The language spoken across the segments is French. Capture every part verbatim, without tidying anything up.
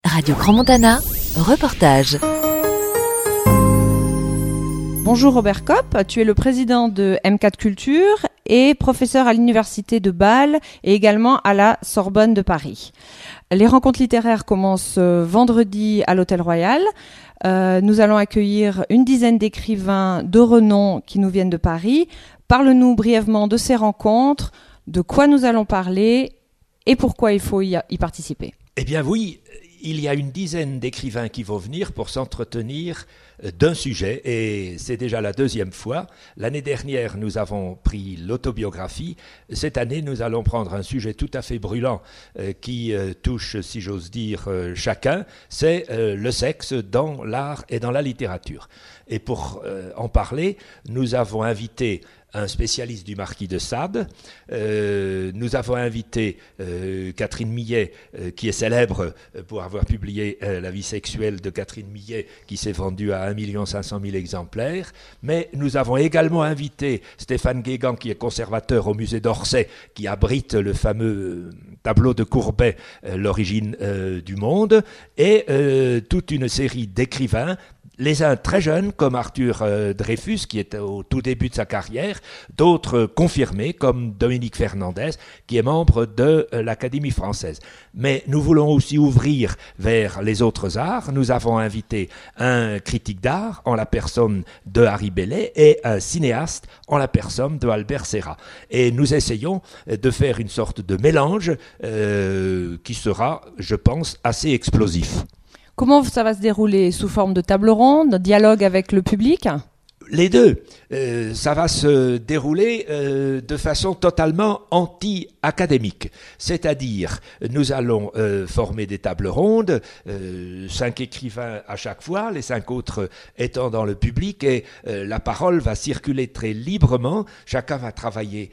Radio Grand Montana, reportage. Bonjour Robert Kopp, tu es le président de M quatre Culture et professeur à l'université de Bâle et également à la Sorbonne de Paris. Les rencontres littéraires commencent vendredi à l'Hôtel Royal. Euh, nous allons accueillir une dizaine d'écrivains de renom qui nous viennent de Paris. Parle-nous brièvement de ces rencontres, de quoi nous allons parler et pourquoi il faut y, y participer. Eh bien oui, il y a une dizaine d'écrivains qui vont venir pour s'entretenir d'un sujet et c'est déjà la deuxième fois. L'année dernière, nous avons pris l'autobiographie. Cette année, nous allons prendre un sujet tout à fait brûlant euh, qui euh, touche, si j'ose dire, euh, chacun. C'est euh, le sexe dans l'art et dans la littérature. Et pour euh, en parler, nous avons invité un spécialiste du Marquis de Sade. Euh, nous avons invité euh, Catherine Millet, euh, qui est célèbre pour avoir publié euh, La vie sexuelle de Catherine Millet, qui s'est vendue à un million cinq cent mille exemplaires. Mais nous avons également invité Stéphane Guégan, qui est conservateur au musée d'Orsay, qui abrite le fameux tableau de Courbet, euh, L'origine euh, du monde, et euh, toute une série d'écrivains, les uns très jeunes, comme Arthur euh, Dreyfus, qui est au tout début de sa carrière, d'autres euh, confirmés, comme Dominique Fernandez, qui est membre de euh, l'Académie française. Mais nous voulons aussi ouvrir vers les autres arts. Nous avons invité un critique d'art, en la personne de Harry Bellet, et un cinéaste, en la personne de Albert Serra. Et nous essayons de faire une sorte de mélange euh, qui sera, je pense, assez explosif. Comment ça va se dérouler? Sous forme de table ronde, dialogue avec le public? Les deux. Euh, ça va se dérouler euh, de façon totalement anti-académique. C'est-à-dire, nous allons euh, former des tables rondes, euh, cinq écrivains à chaque fois, les cinq autres étant dans le public, et euh, la parole va circuler très librement. Chacun va travailler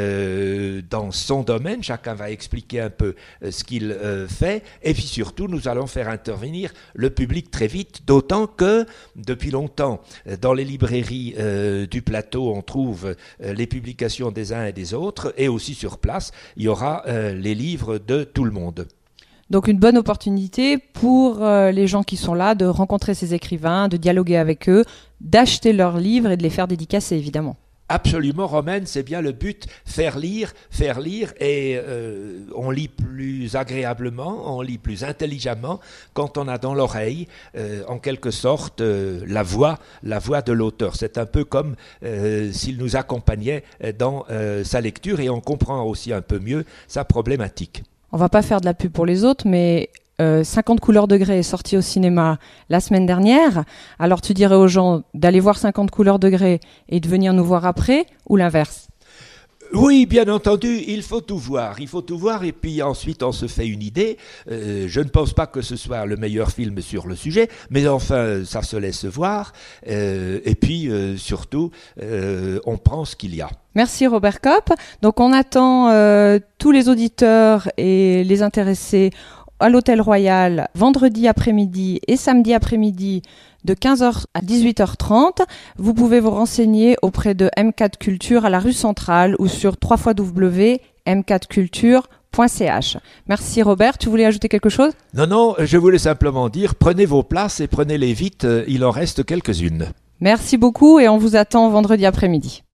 euh, dans son domaine, chacun va expliquer un peu euh, ce qu'il euh, fait, et puis surtout, nous allons faire intervenir le public très vite, d'autant que, depuis longtemps, dans les librairies Euh, du plateau, on trouve euh, les publications des uns et des autres, et aussi sur place, il y aura euh, les livres de tout le monde. Donc une bonne opportunité pour euh, les gens qui sont là de rencontrer ces écrivains, de dialoguer avec eux, d'acheter leurs livres et de les faire dédicacer, évidemment. Absolument, Romaine, c'est bien le but, faire lire, faire lire, et euh, on lit plus agréablement, on lit plus intelligemment quand on a dans l'oreille, euh, en quelque sorte, euh, la voix, la voix de l'auteur. C'est un peu comme euh, s'il nous accompagnait dans euh, sa lecture, et on comprend aussi un peu mieux sa problématique. On va pas faire de la pub pour les autres, mais euh, cinquante couleurs de grès est sorti au cinéma la semaine dernière. Alors tu dirais aux gens d'aller voir cinquante couleurs de grès et de venir nous voir après, ou l'inverse? Oui, bien entendu, il faut tout voir, il faut tout voir, et puis ensuite on se fait une idée. Euh, je ne pense pas que ce soit le meilleur film sur le sujet, mais enfin, ça se laisse voir, euh, et puis euh, surtout, euh, on prend ce qu'il y a. Merci Robert Kopp. Donc on attend euh, tous les auditeurs et les intéressés à l'Hôtel Royal vendredi après-midi et samedi après-midi de quinze heures à dix-huit heures trente. Vous pouvez vous renseigner auprès de M quatre Culture à la rue Centrale ou sur w w w point m quatre culture point c h. Merci Robert, tu voulais ajouter quelque chose? Non, non, je voulais simplement dire, prenez vos places et prenez-les vite, il en reste quelques-unes. Merci beaucoup et on vous attend vendredi après-midi.